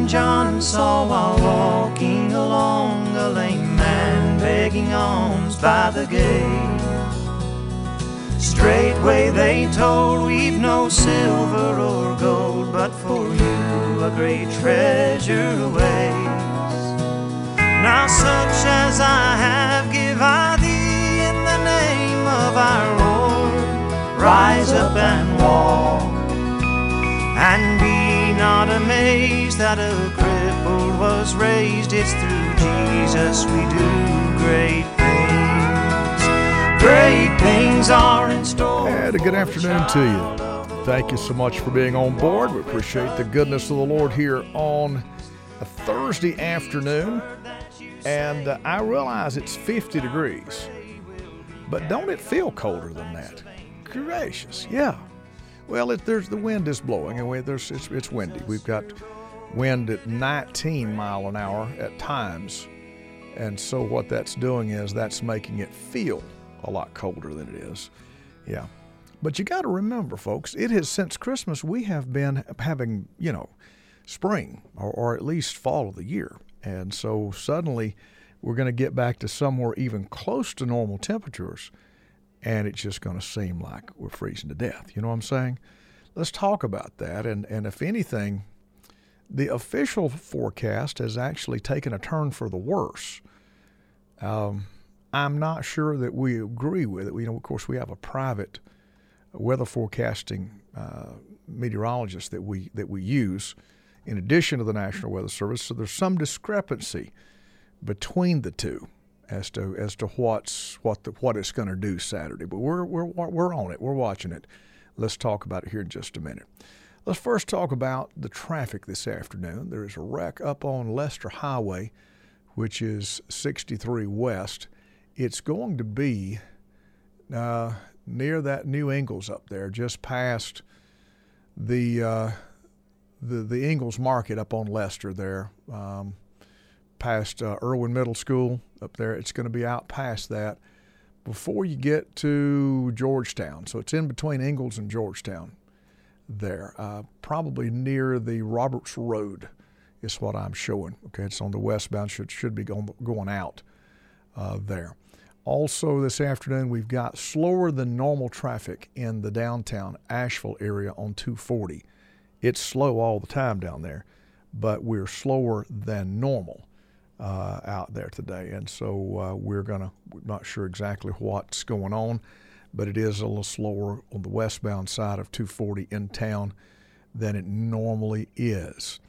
St. John saw while walking along a lame man begging alms by the gate. Straightway they told, we've no silver or gold, but for you a great treasure awaits. Now such as I have give I thee in the name of our Lord. Rise up and walk, and be not amazed that a cripple was raised. It's through Jesus we do great things. Great things are in store. And a good afternoon to you. Thank you so much for being on board. We appreciate the goodness of the Lord here on a Thursday afternoon. And I realize it's 50 degrees, but don't it feel colder than that? Gracious, yeah. Well, there's the wind is blowing, and it's windy. We've got wind at 19 mile an hour at times, and so what that's doing is that's making it feel a lot colder than it is. Yeah. But you got to remember, folks, it has since Christmas we have been having, spring or at least fall of the year. And so suddenly we're going to get back to somewhere even close to normal temperatures, and it's just going to seem like we're freezing to death. You know what I'm saying? Let's talk about that. And if anything, the official forecast has actually taken a turn for the worse. I'm not sure that we agree with it. Of course, we have a private weather forecasting meteorologist that we use in addition to the National Weather Service. So there's some discrepancy between the two as to what it's going to do Saturday. But we're on it. We're watching it. Let's talk about it here in just a minute. Let's first talk about the traffic this afternoon. There is a wreck up on Lester Highway, which is 63 West. It's going to be near that New Ingalls up there, just past the Ingalls Market up on Lester there, past Irwin Middle School up there. It's going to be out past that before you get to Georgetown. So it's in between Ingalls and Georgetown there, probably near the Roberts Road is what I'm showing. Okay, it's on the westbound, should be going out there. Also this afternoon, we've got slower than normal traffic in the downtown Asheville area on 240. It's slow all the time down there, but we're slower than normal out there today. And so we're not sure exactly what's going on, but it is a little slower on the westbound side of 240 in town than it normally is.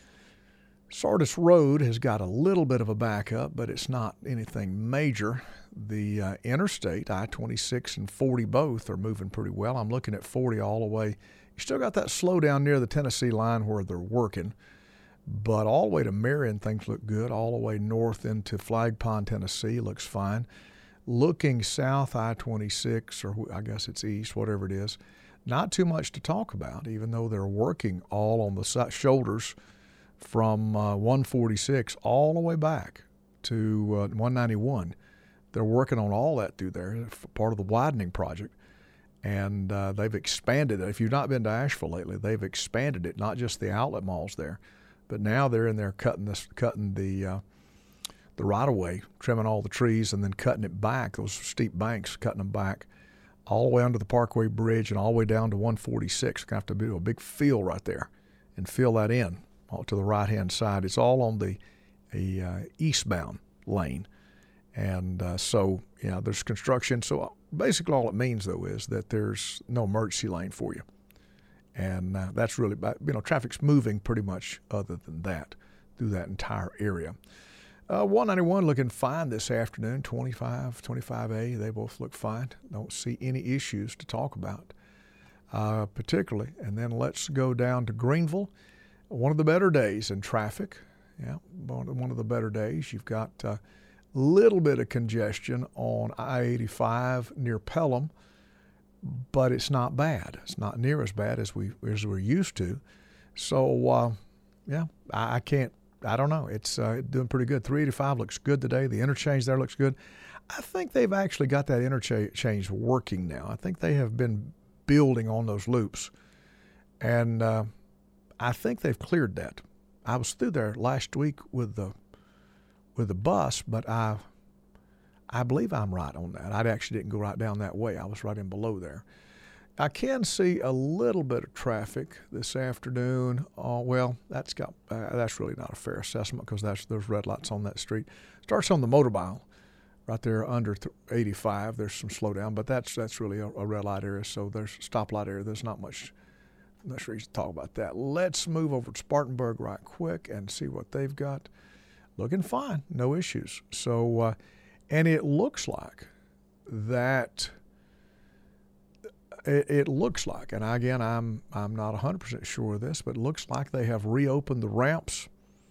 Sardis Road has got a little bit of a backup, but it's not anything major. The interstate, I-26 and 40 both are moving pretty well. I'm looking at 40 all the way. You still got that slowdown near the Tennessee line where they're working, but all the way to Marion, things look good. All the way north into Flag Pond, Tennessee, looks fine. Looking south, I-26, or I guess it's east, whatever it is, not too much to talk about, even though they're working all on the shoulders from 146 all the way back to 191. They're working on all that through there, part of the widening project. And they've expanded it. If you've not been to Asheville lately, they've expanded it, not just the outlet malls there, but now they're in there cutting the right-of-way, trimming all the trees, and then cutting it back, those steep banks, cutting them back all the way under the Parkway Bridge and all the way down to 146. Going to have to do a big fill right there and fill that in to the right-hand side. It's all on the eastbound lane. And there's construction. So basically all it means, though, is that there's no emergency lane for you. And that's really, traffic's moving pretty much other than that through that entire area. 191 looking fine this afternoon, 25, 25A. They both look fine. Don't see any issues to talk about particularly. And then let's go down to Greenville. One of the better days in traffic. Yeah, one of the better days. You've got little bit of congestion on I-85 near Pelham, but it's not bad. It's not near as bad as we're used to. So, I don't know. It's doing pretty good. 385 looks good today. The interchange there looks good. I think they've actually got that interchange working now. I think they have been building on those loops, and I think they've cleared that. I was through there last week with the bus, but I believe I'm right on that. I actually didn't go right down that way. I was right in below there. I can see a little bit of traffic this afternoon. Well, that's really not a fair assessment because there's red lights on that street. Starts on the Motorbile, right there under 85. There's some slowdown, but that's really a red light area. So there's a stoplight area. There's not much reason to talk about that. Let's move over to Spartanburg right quick and see what they've got. Looking fine, no issues. So, and it looks like that. It looks like, and again, I'm not 100% sure of this, but it looks like they have reopened the ramps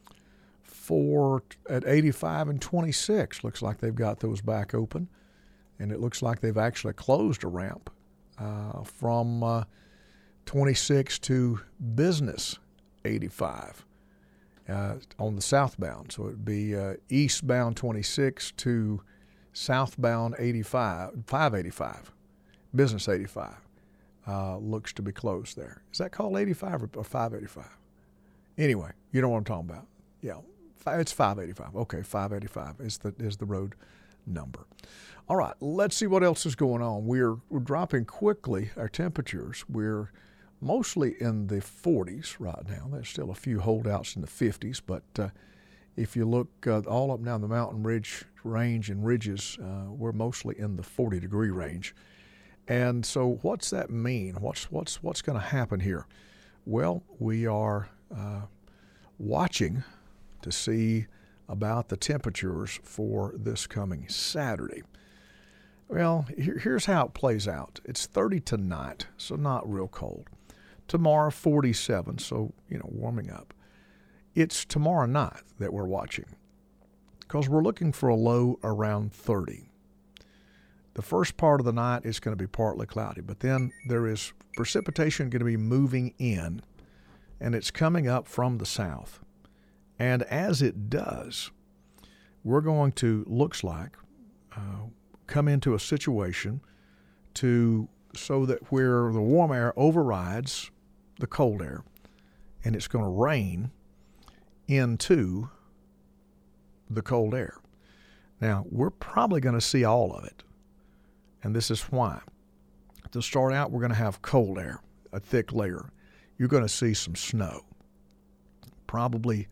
at 85 and 26. Looks like they've got those back open, and it looks like they've actually closed a ramp from 26 to Business 85 on the southbound. So it would be eastbound 26 to southbound 585. Business 85 looks to be closed there. Is that called 85 or 585? Anyway, you know what I'm talking about. Yeah, it's 585. Okay, 585 is the road number. All right, let's see what else is going on. We're dropping quickly our temperatures. We're mostly in the 40s right now. There's still a few holdouts in the 50s, but if you look all up and down the mountain range and ridges, we're mostly in the 40-degree range. And so what's that mean? What's going to happen here? Well, we are watching to see about the temperatures for this coming Saturday. Well, here's how it plays out. It's 30 tonight, so not real cold. Tomorrow, 47, so, warming up. It's tomorrow night that we're watching because we're looking for a low around 30. The first part of the night is going to be partly cloudy, but then there is precipitation going to be moving in, and it's coming up from the south. And as it does, we're going to, looks like, come into a situation so that where the warm air overrides the cold air, and it's going to rain into the cold air. Now, we're probably going to see all of it. And this is why. To start out, we're going to have cold air, a thick layer. You're going to see some snow. Probably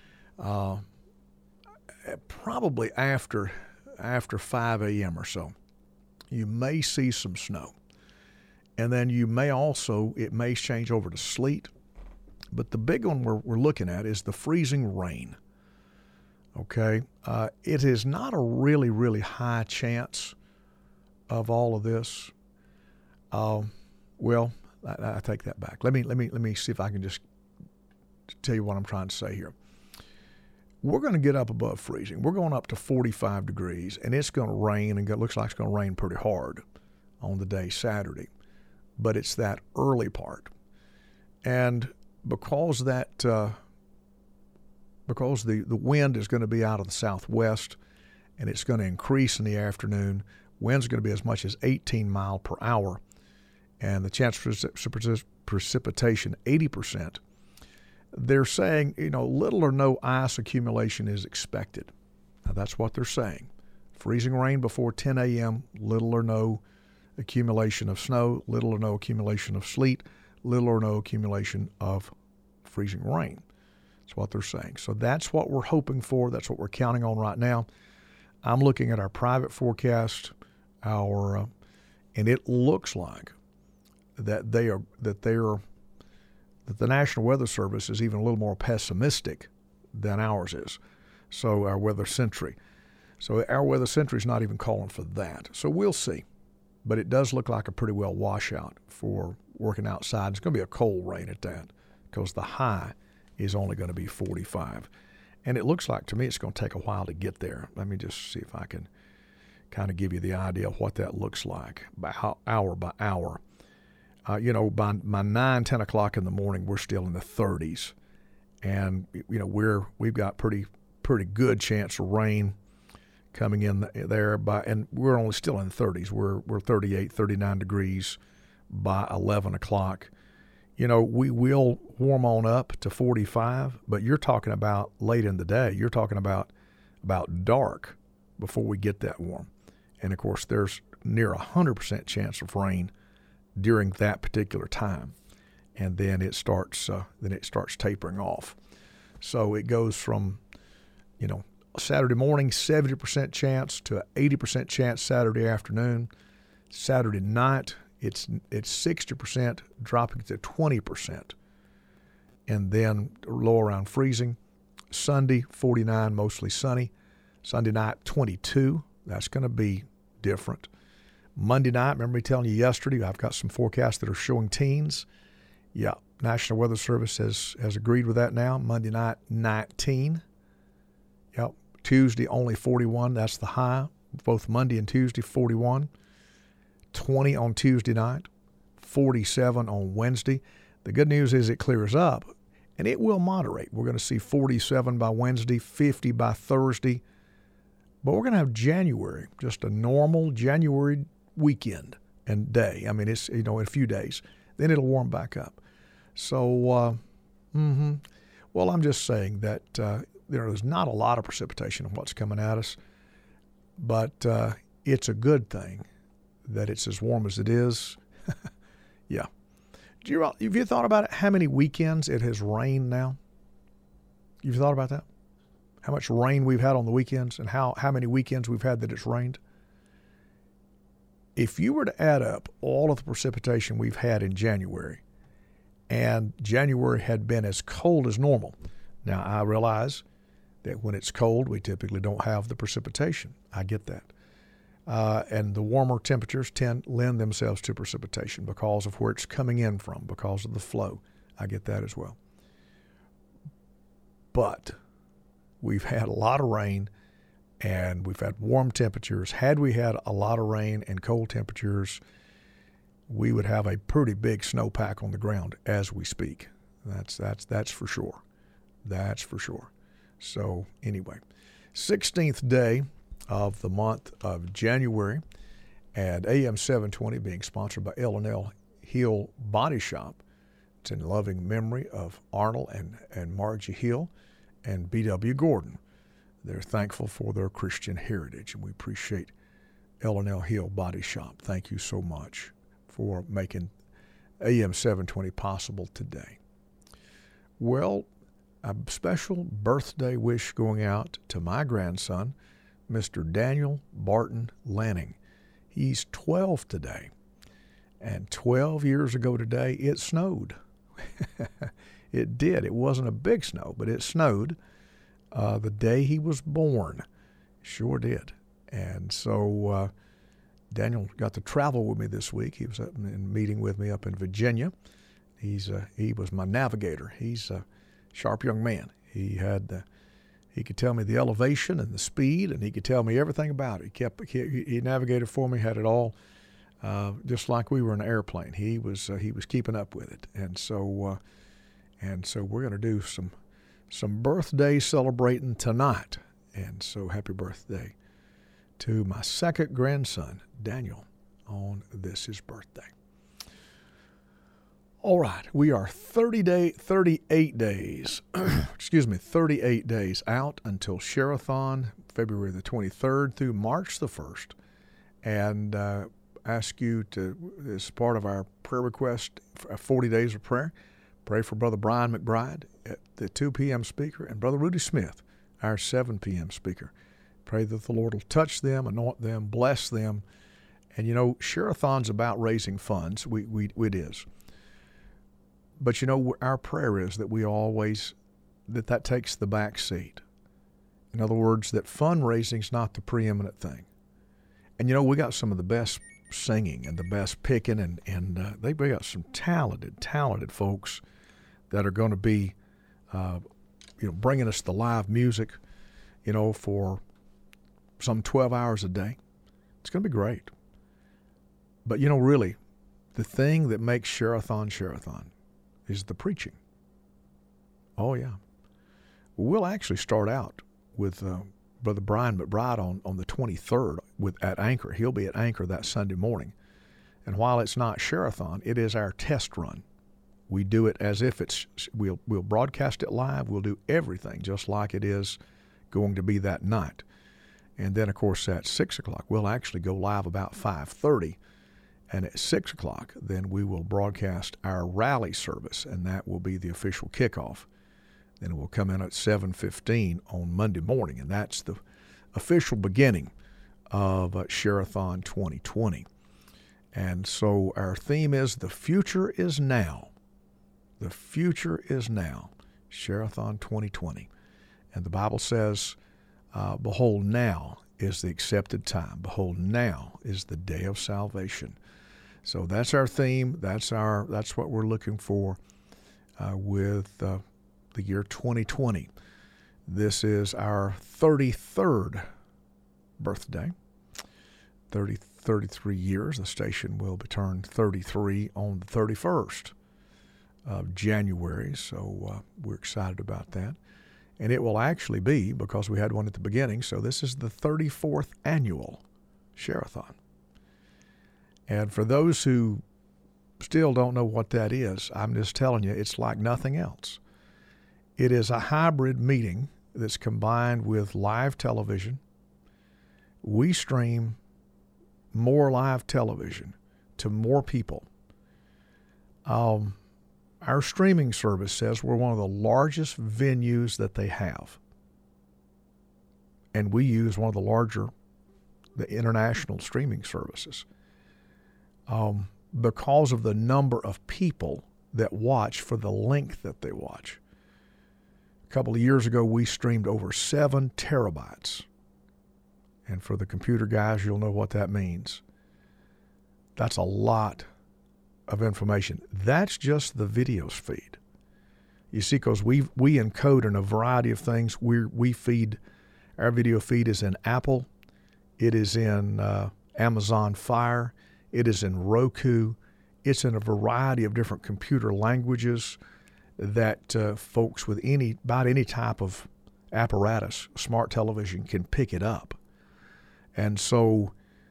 after 5 a.m. or so. You may see some snow. And then it may change over to sleet. But the big one we're looking at is the freezing rain. Okay? It is not a really, really high chance of all of this. Well, I take that back. Let me see if I can just tell you what I'm trying to say here. We're going to get up above freezing. We're going up to 45 degrees, and it's going to rain, and it looks like it's going to rain pretty hard on the day Saturday. But it's that early part. And because the wind is going to be out of the southwest, and it's going to increase in the afternoon, wind's going to be as much as 18 miles per hour, and the chance for precipitation 80%. They're saying, little or no ice accumulation is expected. Now, that's what they're saying. Freezing rain before 10 a.m., little or no accumulation of snow, little or no accumulation of sleet, little or no accumulation of freezing rain. That's what they're saying. So that's what we're hoping for. That's what we're counting on right now. I'm looking at our private forecast, and it looks like that the National Weather Service is even a little more pessimistic than ours is. So our Weather Century. So our Weather Century is not even calling for that. So we'll see. But it does look like a pretty well washout for working outside. It's going to be a cold rain at that because the high is only going to be 45. And it looks like, to me, it's going to take a while to get there. Let me just see if I can kind of give you the idea of what that looks like hour by hour. By 9, 10 o'clock in the morning, we're still in the 30s. And, we've got pretty good chance of rain coming in there, and we're only still in the 30s. We're 38, 39 degrees by 11 o'clock. we will warm on up to 45, but you're talking about late in the day. You're talking about dark before we get that warm. And, of course, there's near 100% chance of rain during that particular time. And then it starts tapering off. So it goes from, Saturday morning, 70% chance to 80% chance Saturday afternoon. Saturday night, it's 60%, dropping to 20%. And then low around freezing. Sunday, 49, mostly sunny. Sunday night, 22. That's going to be different. Monday night, remember me telling you yesterday, I've got some forecasts that are showing teens. Yeah, National Weather Service has agreed with that now. Monday night, 19. Yep. Tuesday, only 41. That's the high. Both Monday and Tuesday, 41. 20 on Tuesday night. 47 on Wednesday. The good news is it clears up, and it will moderate. We're going to see 47 by Wednesday, 50 by Thursday. But we're going to have January, just a normal January weekend and day. I mean, it's, in a few days. Then it'll warm back up. So, well, I'm just saying that there's not a lot of precipitation in what's coming at us, but it's a good thing that it's as warm as it is. Yeah. Have you thought about it, how many weekends it has rained now? You've thought about that? How much rain we've had on the weekends and how many weekends we've had that it's rained? If you were to add up all of the precipitation we've had in January, and January had been as cold as normal. Now, I realize that when it's cold, we typically don't have the precipitation. I get that. And the warmer temperatures lend themselves to precipitation because of where it's coming in from, because of the flow. I get that as well. But we've had a lot of rain, and we've had warm temperatures. Had we had a lot of rain and cold temperatures, we would have a pretty big snowpack on the ground as we speak. That's for sure. That's for sure. So anyway, 16th day of the month of January, and AM 720 being sponsored by L&L Hill Body Shop. It's in loving memory of Arnold and Margie Hill and B.W. Gordon. They're thankful for their Christian heritage, and we appreciate L&L Hill Body Shop. Thank you so much for making AM 720 possible today. Well, a special birthday wish going out to my grandson, Mr. Daniel Barton Lanning. He's 12 today, and 12 years ago today, it snowed. It did. It wasn't a big snow, but it snowed the day he was born. Sure did. And so Daniel got to travel with me this week. He was up in meeting with me up in Virginia. He was my navigator. He's a sharp young man. He could tell me the elevation and the speed, and he could tell me everything about it. He navigated for me, had it all just like we were in an airplane. He was keeping up with it, and so we're going to do some birthday celebrating tonight. And so happy birthday to my second grandson, Daniel, on his birthday. All right, we are 38 days, 38 days out until Share-a-thon, February the 23rd through March the 1st. And ask you to, as part of our prayer request, 40 days of prayer, pray for Brother Brian McBride, the 2 p.m. speaker, and Brother Rudy Smith, our 7 p.m. speaker. Pray that the Lord will touch them, anoint them, bless them. And, Share-a-thon's about raising funds. It is. But, our prayer is that we always, that takes the back seat. In other words, that fundraising's not the preeminent thing. And, we got some of the best singing and the best picking, and we got some talented folks that are going to be, bringing us the live music, for some 12 hours a day. It's going to be great. But, really, the thing that makes Share-a-thon is the preaching. Oh, yeah. We'll actually start out with Brother Brian McBride on the 23rd at Anchor. He'll be at Anchor that Sunday morning. And while it's not Share-a-thon, it is our test run. We do it as if we'll broadcast it live. We'll do everything just like it is going to be that night. And then, of course, at 6 o'clock, we'll actually go live about 5:30. And at 6 o'clock, then we will broadcast our rally service, and that will be the official kickoff. Then it will come in at 7:15 on Monday morning, and that's the official beginning of Share-a-thon 2020. And so our theme is The Future is Now. The future is now. Share-a-thon 2020. And the Bible says, behold, now is the accepted time. Behold, now is the day of salvation. So that's our theme. That's what we're looking for with the year 2020. This is our 33rd birthday. 33 years. The station will be turned 33 on the 31st of January. So we're excited about that. And it will actually be, because we had one at the beginning, so this is the 34th annual Share-a-thon. And for those who still don't know what that is, I'm just telling you, it's like nothing else. It is a hybrid meeting that's combined with live television. We stream more live television to more people. Our streaming service says we're one of the largest venues that they have. And we use one of the international streaming services. Because of the number of people that watch for the length that they watch. A couple of years ago, we streamed over 7 terabytes. And for the computer guys, you'll know what that means. That's a lot of information. That's just the videos feed. You see, because we encode in a variety of things. We feed, our video feed is in Apple. It is in Amazon Fire. It is in Roku. It's in a variety of different computer languages that folks with about any type of apparatus, smart television, can pick it up. And so,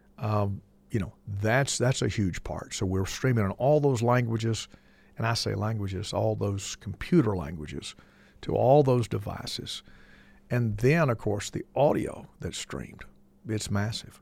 that's a huge part. So we're streaming in all those languages, and I say languages, all those computer languages, to all those devices. And then, of course, the audio that's streamed. It's massive.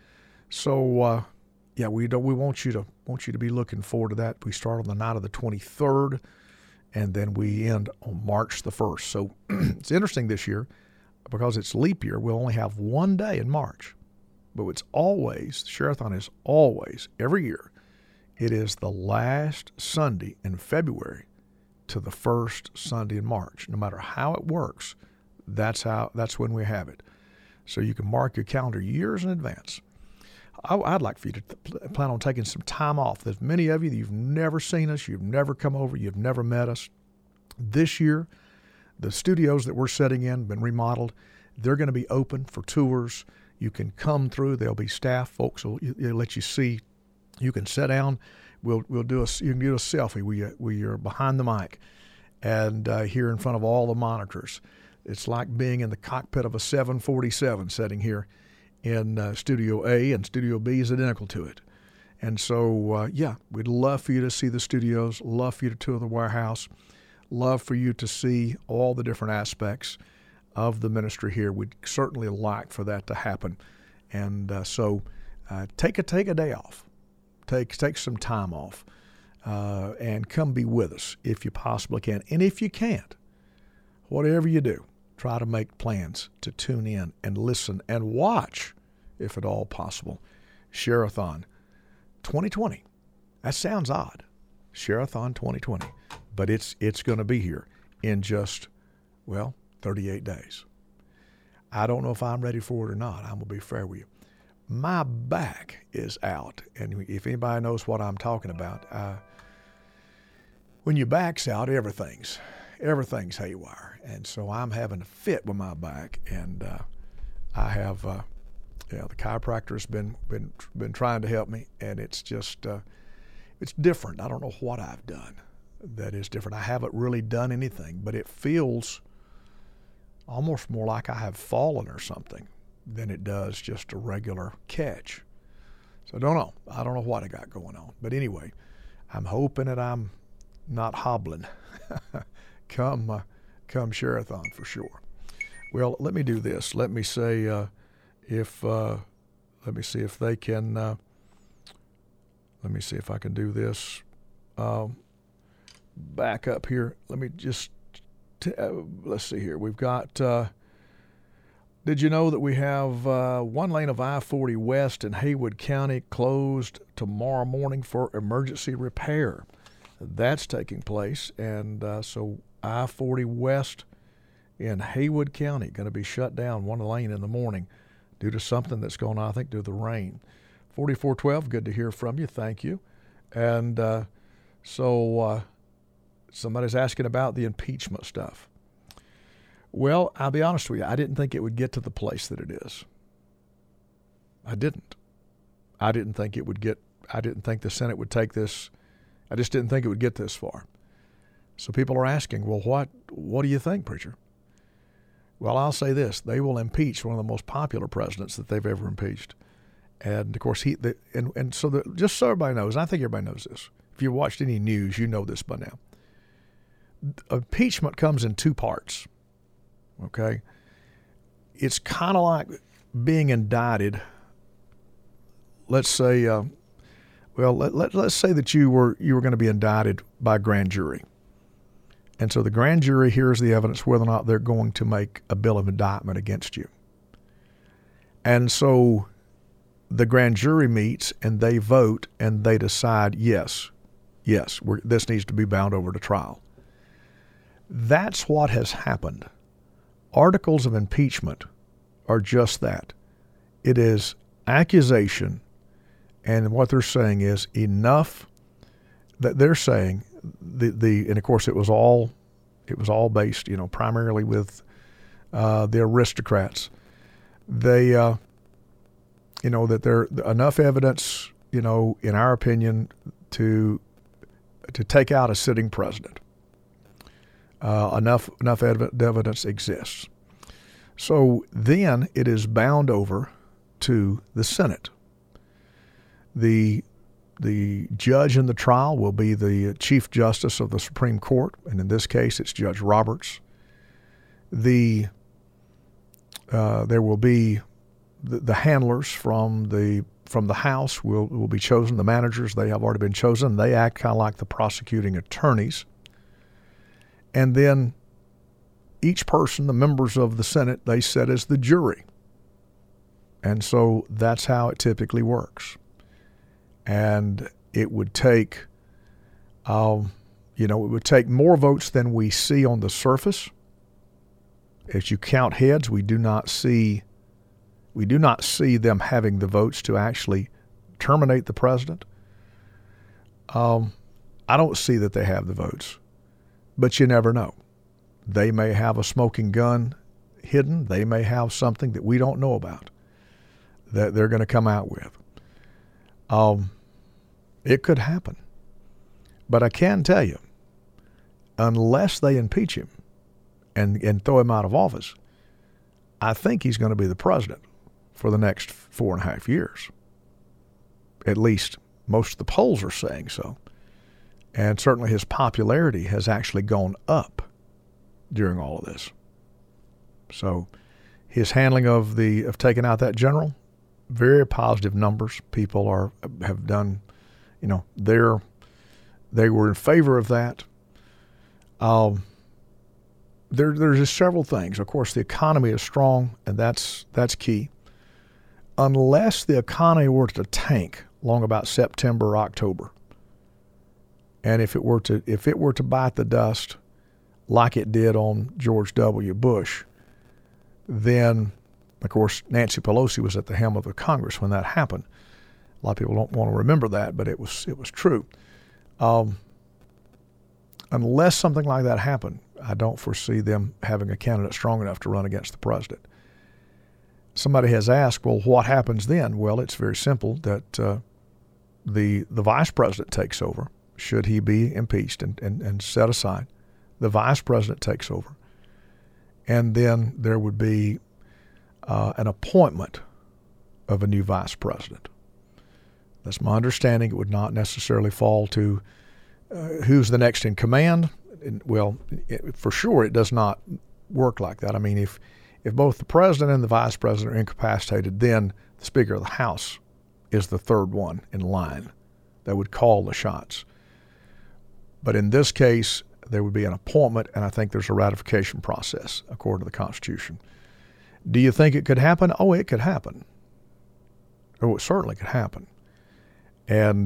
So, we want you to be looking forward to that. We start on the night of the 23rd, and then we end on March the 1st. So it's interesting this year because it's leap year. We'll only have one day in March, but it's always, Share-a-thon is always, every year, it is the last Sunday in February to the first Sunday in March. No matter how it works, that's when we have it. So you can mark your calendar years in advance. I'd like for you to plan on taking some time off. There's many of you, you've never seen us, you've never come over, you've never met us. This year, the studios that we're setting in have been remodeled. They're going to be open for tours. You can come through. There'll be staff folks will let you see. You can sit down. You can do a selfie where you're behind the mic and here in front of all the monitors. It's like being in the cockpit of a 747 sitting here in Studio A, and Studio B is identical to it. And so, we'd love for you to see the studios, love for you to tour the warehouse, love for you to see all the different aspects of the ministry here. We'd certainly like for that to happen. And so take a day off. Take some time off and come be with us if you possibly can. And if you can't, whatever you do, try to make plans to tune in and listen and watch, if at all possible, Share-a-thon 2020. That sounds odd, Share-a-thon 2020, but it's going to be here in just, 38 days. I don't know if I'm ready for it or not. I'm going to be fair with you. My back is out, and if anybody knows what I'm talking about, when your back's out, everything's haywire. And so I'm having a fit with my back, and I have, the chiropractor has been trying to help me, and it's just, it's different. I don't know what I've done that is different. I haven't really done anything, but it feels almost more like I have fallen or something than it does just a regular catch. So I don't know what I got going on. But anyway, I'm hoping that I'm not hobbling. Come Sherathon for sure. Well, let me do this. Let me say let me see if they can. Let me see if I can do this. Back up here. Let me just. Let's see here. We've got. Did you know that we have one lane of I-40 West in Haywood County closed tomorrow morning for emergency repair? That's taking place, and so I-40 West in Haywood County going to be shut down one lane in the morning due to something that's going on, I think, due to the rain. 4412, good to hear from you. Thank you. And so somebody's asking about the impeachment stuff. Well, I'll be honest with you. I didn't think it would get to the place that it is. I didn't. I didn't think the Senate would take this. I just didn't think it would get this far. So people are asking, well, what do you think, preacher? Well, I'll say this. They will impeach one of the most popular presidents that they've ever impeached. And, of course, just so everybody knows, and I think everybody knows this. If you watched any news, you know this by now. Impeachment comes in two parts, okay? It's kind of like being indicted. Let's say, let's say that you were going to be indicted by a grand jury. And so the grand jury hears the evidence whether or not they're going to make a bill of indictment against you. And so the grand jury meets and they vote and they decide, yes, this needs to be bound over to trial. That's what has happened. Articles of impeachment are just that. It is accusation, and what they're saying is enough that they're saying and of course it was all based, primarily with the aristocrats. They that there enough evidence, in our opinion, to take out a sitting president. Enough evidence exists. So then it is bound over to the Senate. The judge in the trial will be the Chief Justice of the Supreme Court, and in this case, it's Judge Roberts. There will be the handlers from the House will be chosen. The managers, they have already been chosen. They act kind of like the prosecuting attorneys. And then each person, the members of the Senate, they sit as the jury. And so that's how it typically works. And it would take, it would take more votes than we see on the surface. As you count heads, we do not see them having the votes to actually terminate the president. I don't see that they have the votes, but you never know. They may have a smoking gun hidden. They may have something that we don't know about that they're going to come out with. It could happen. But I can tell you, unless they impeach him and throw him out of office, I think he's going to be the president for the next 4.5 years. At least most of the polls are saying so. And certainly his popularity has actually gone up during all of this. So his handling of taking out that general, very positive numbers. People have done, they were in favor of that. There's just several things. Of course, the economy is strong, and that's key. Unless the economy were to tank along about September or October, and if it were to bite the dust like it did on George W. Bush, then, of course, Nancy Pelosi was at the helm of the Congress when that happened. A lot of people don't want to remember that, but it was true. Unless something like that happened, I don't foresee them having a candidate strong enough to run against the president. Somebody has asked, well, what happens then? Well, it's very simple that the vice president takes over, should he be impeached and set aside. The vice president takes over. And then there would be an appointment of a new vice president. That's my understanding. It would not necessarily fall to who's the next in command? Well, for sure, it does not work like that. I mean, if both the president and the vice president are incapacitated, then the Speaker of the House is the third one in line that would call the shots. But in this case, there would be an appointment, and I think there's a ratification process according to the Constitution. Do you think it could happen? Oh, it could happen. Oh, it certainly could happen. And,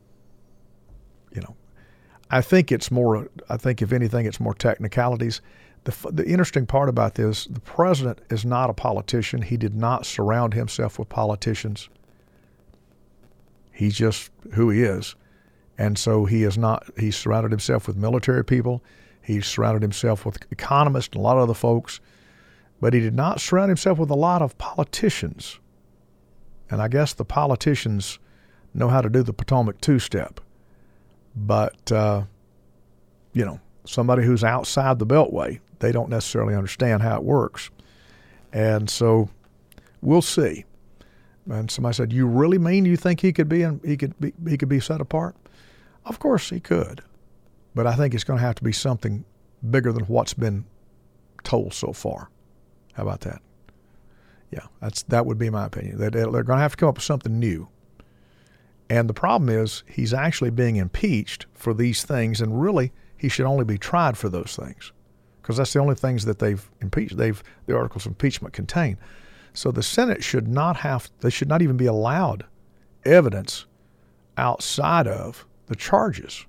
I think if anything, it's more technicalities. The interesting part about this, the president is not a politician. He did not surround himself with politicians. He's just who he is. And so he surrounded himself with military people. He surrounded himself with economists and a lot of other folks. But he did not surround himself with a lot of politicians. And I guess the politicians know how to do the Potomac two-step. But, somebody who's outside the Beltway, they don't necessarily understand how it works. And so we'll see. And somebody said, "You really mean you think he could be set apart?" Of course he could. But I think it's going to have to be something bigger than what's been told so far. How about that? Yeah, that would be my opinion. They're going to have to come up with something new. And the problem is he's actually being impeached for these things, and really he should only be tried for those things because that's the only things that they've impeached. The articles of impeachment contain. So the Senate should not even be allowed evidence outside of the charges.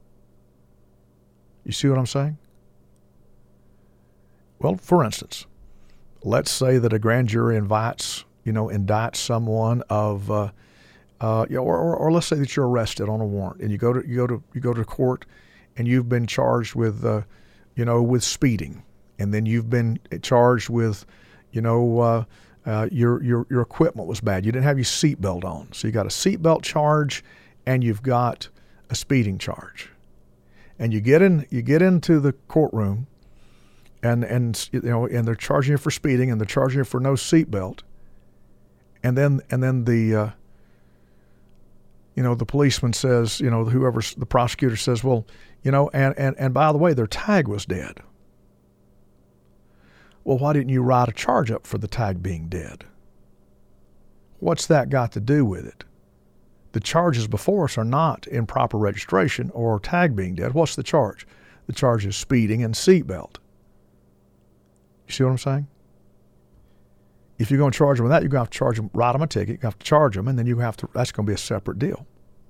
You see what I'm saying? Well, for instance, let's say that a grand jury indicts someone of, or let's say that you're arrested on a warrant and you go to court and you've been charged with, with speeding, and then you've been charged with, your equipment was bad. You didn't have your seatbelt on, so you got a seatbelt charge and you've got a speeding charge, and you get into the courtroom. And they're charging you for speeding, and they're charging you for no seatbelt, and then the policeman says, the prosecutor says, well, and by the way, their tag was dead. Well, why didn't you write a charge up for the tag being dead? What's that got to do with it? The charges before us are not improper registration or tag being dead. What's the charge? The charge is speeding and seatbelt. You see what I'm saying? If you're going to charge them with that, you're going to have to charge them, write them a ticket, you have to charge them, and then that's going to be a separate deal.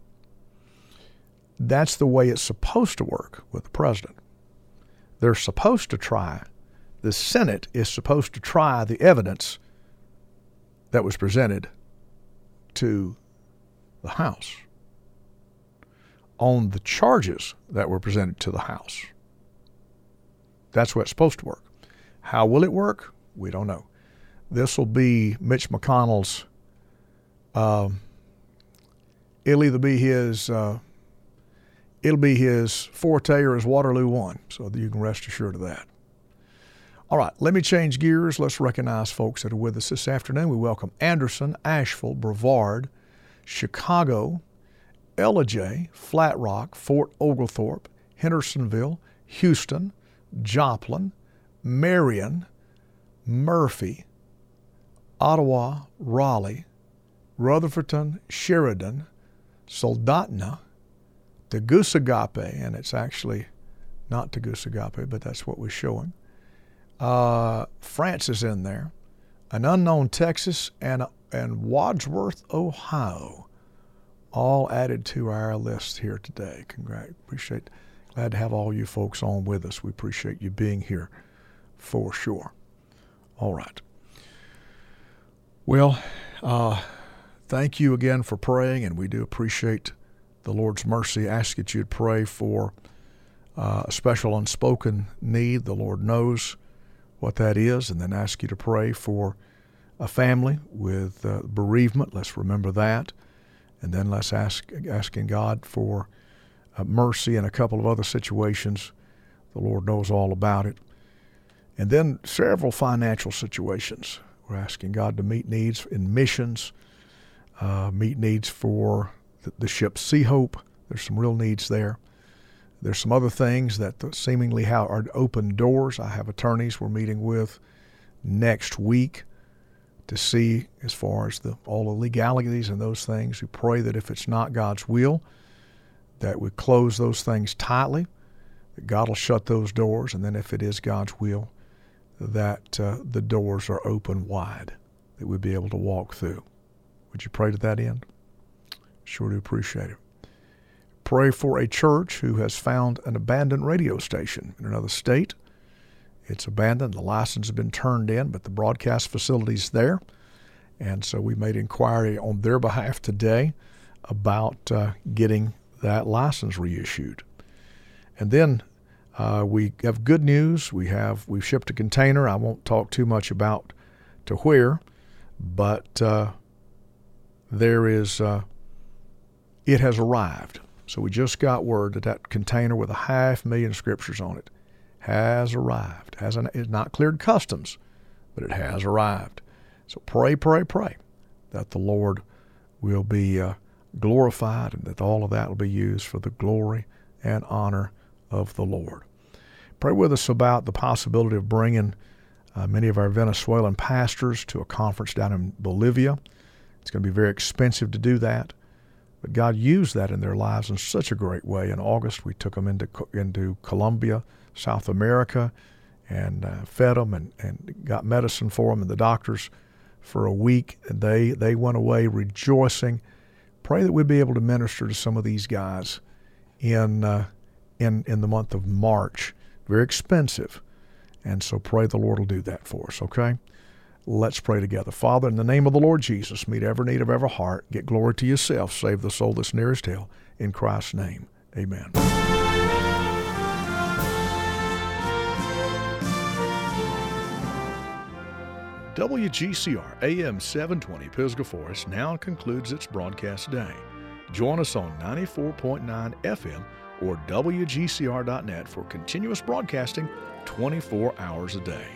That's the way it's supposed to work with the president. They're supposed to try, the Senate is supposed to try the evidence that was presented to the House on the charges that were presented to the House. That's the way it's supposed to work. How will it work? We don't know. This will be Mitch McConnell's, it'll either be his forte or his Waterloo one. So you can rest assured of that. All right, let me change gears. Let's recognize folks that are with us this afternoon. We welcome Anderson, Asheville, Brevard, Chicago, Ellijay, Flat Rock, Fort Oglethorpe, Hendersonville, Houston, Joplin, Marion, Murphy, Ottawa, Raleigh, Rutherfordton, Sheridan, Soldotna, Tegucigalpa, and it's actually not Tegucigalpa, but that's what we're showing. France is in there, an unknown Texas, and Wadsworth, Ohio, all added to our list here today. Glad to have all you folks on with us. We appreciate you being here for sure. All right. Well, thank you again for praying, and we do appreciate the Lord's mercy. I ask that you'd pray for a special unspoken need. The Lord knows what that is, and then ask you to pray for a family with bereavement. Let's remember that. And then let's asking God for mercy in a couple of other situations. The Lord knows all about it. And then several financial situations. We're asking God to meet needs in missions, meet needs for the ship Sea Hope. There's some real needs there. There's some other things that seemingly are open doors. I have attorneys we're meeting with next week to see as far as all the legalities and those things. We pray that if it's not God's will, that we close those things tightly, that God will shut those doors, and then if it is God's will, that the doors are open wide, that we'll be able to walk through. Would you pray to that end? Sure do appreciate it. Pray for a church who has found an abandoned radio station in another state. It's abandoned. The license has been turned in, but the broadcast facility's there. And so we made inquiry on their behalf today about getting that license reissued. And then we have good news. We've shipped a container. I won't talk too much about to where, but there is it has arrived. So we just got word that container with 500,000 scriptures on it has arrived. It's not cleared customs, but it has arrived. So pray that the Lord will be glorified and that all of that will be used for the glory and honor of the Lord. Pray with us about the possibility of bringing many of our Venezuelan pastors to a conference down in Bolivia. It's going to be very expensive to do that. But God used that in their lives in such a great way. In August, we took them into Colombia, South America, and fed them and got medicine for them and the doctors for a week. And they went away rejoicing. Pray that we'll be able to minister to some of these guys in the month of March. Very expensive. And so pray the Lord will do that for us, okay? Let's pray together. Father, in the name of the Lord Jesus, meet every need of every heart. Get glory to yourself. Save the soul that's nearest hell. In Christ's name, amen. WGCR AM 720 Pisgah Forest now concludes its broadcast day. Join us on 94.9 FM or WGCR.net for continuous broadcasting 24 hours a day.